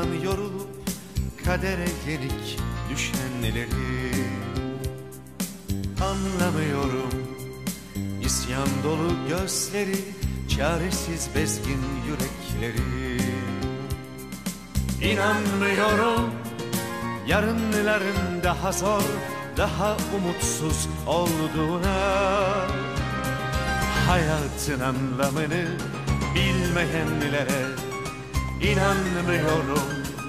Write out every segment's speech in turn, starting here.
Yoldan yorulup kadere yenik düşenleri anlamıyorum. İsyan dolu gözleri, çaresiz bezgin yürekleri. İnanmıyorum yarınların daha zor, daha umutsuz olduğuna. Hayatın anlamını bilmeyenlere inanmıyorum,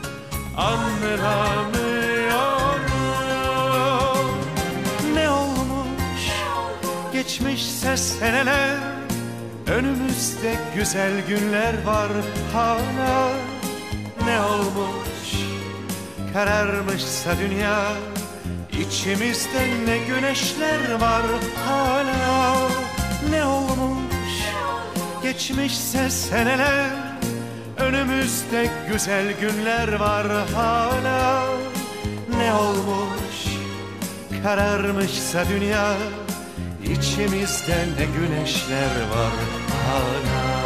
anlamıyorum. Ne olmuş geçmişse seneler, önümüzde güzel günler var hala. Ne olmuş kararmışsa dünya, içimizde ne güneşler var hala. Ne olmuş geçmişse seneler, önümüzde güzel günler var hala. Ne olmuş kararmışsa dünya, içimizde ne güneşler var hala.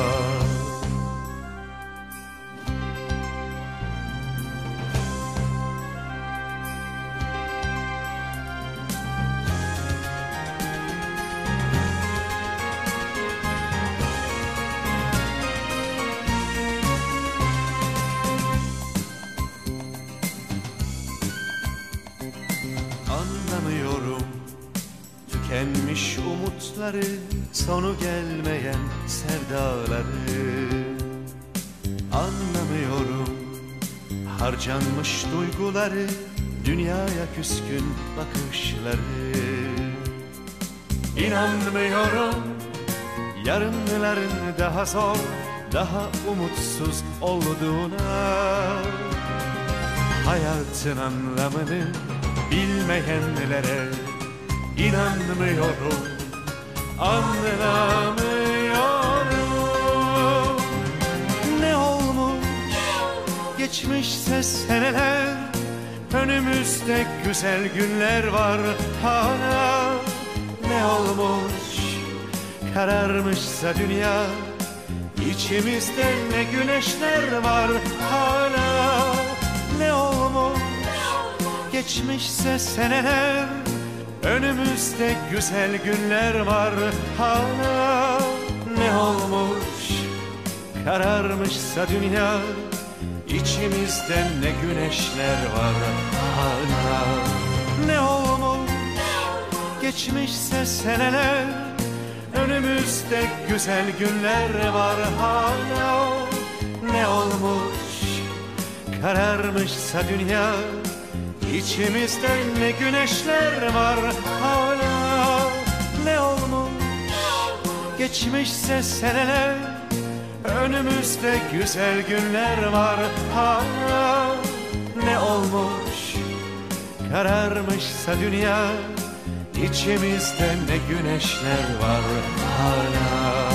Anlamıyorum tükenmiş umutları, sonu gelmeyen sevdaları. Anlamıyorum harcanmış duyguları, dünyaya küskün bakışları. İnanmıyorum yarınların daha zor, daha umutsuz olduğuna. Hayatın anlamını bilmeyenlere inanmıyorum, anlamıyorum. Ne olmuş geçmişse seneler, önümüzde güzel günler var hala. Ne olmuş kararmışsa dünya, içimizde ne güneşler var hala. Ne olmuş geçmişse seneler, önümüzde güzel günler var hala. Ne olmuş kararmışsa dünya, içimizde ne güneşler var hala. Ne olmuş geçmişse seneler, önümüzde güzel günler var hala. Ne olmuş kararmışsa dünya, İçimizde ne güneşler var hala. Ne olmuş geçmişse seneler, önümüzde güzel günler var hala. Ne olmuş kararmışsa dünya, içimizde ne güneşler var hala.